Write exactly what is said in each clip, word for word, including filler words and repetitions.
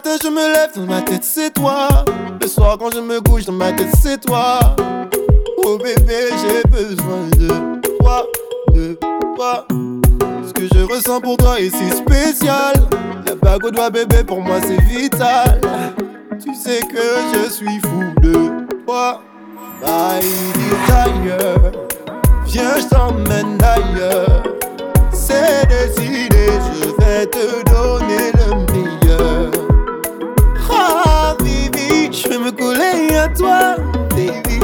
matin je me lève, dans ma tête c'est toi. Le soir quand je me couche, dans ma tête c'est toi. Oh bébé, j'ai besoin de toi, de toi. Ce que je ressens pour toi est si spécial. La bague au doigt bébé, pour moi c'est vital. Tu sais que je suis fou de toi. My desire, viens je t'emmène ailleurs. C'est décidé, je vais te donner le meilleur. Ah baby, je vais me coller à toi, baby.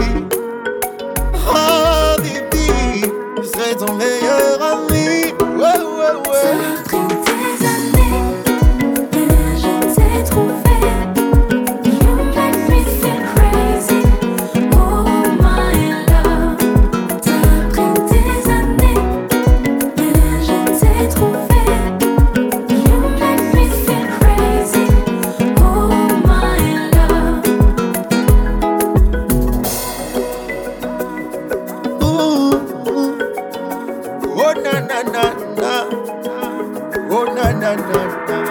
Ah baby, je serai ton meilleur ami. Ouais ouais ouais. Ça a pris des années que je t'ai trouvé. You make me feel crazy. Oh my love. Ça a pris des années que je t'ai trouvé. You make me feel crazy. Oh my love. Ooh, ooh. Oh na na na na. Oh na na na na.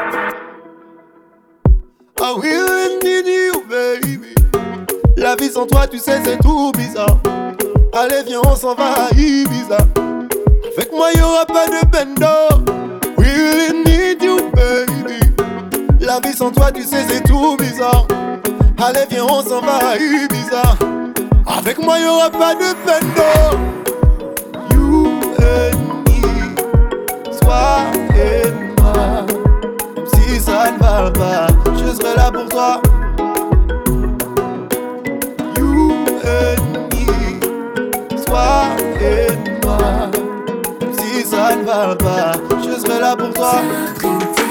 I will need you baby. La vie sans toi tu sais c'est tout bizarre. Allez viens on s'en va à Ibiza. Avec moi y'aura pas de bendo. We really need you baby. La vie sans toi tu sais c'est tout bizarre. Allez viens on s'en va à Ibiza. Avec moi y'aura pas de bendo. You and me, toi et moi. Même si ça ne va pas, je serai là pour toi. You and me, toi et moi. Même si ça ne va pas, je serai là pour toi. Ça a pris des